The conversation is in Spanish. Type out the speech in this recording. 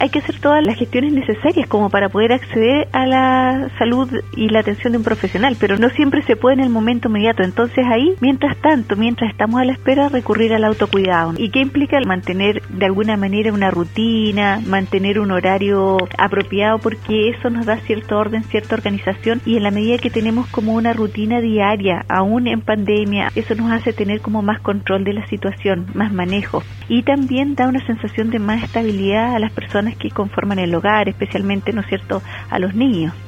hay que hacer todas las gestiones necesarias como para poder acceder a la salud y la atención de un profesional, pero no siempre se puede en el momento inmediato. Entonces ahí, mientras tanto, mientras estamos a la espera, recurrir al autocuidado. ¿Y qué implica? Mantener de alguna manera una rutina, mantener un horario apropiado, porque eso nos da cierto orden, cierta organización, y en la medida que tenemos como una rutina diaria, aún en pandemia, eso nos hace tener como más control de la situación, más manejo, y también da una sensación de más estabilidad a las personas que conforman el hogar, especialmente, ¿no es cierto?, a los niños.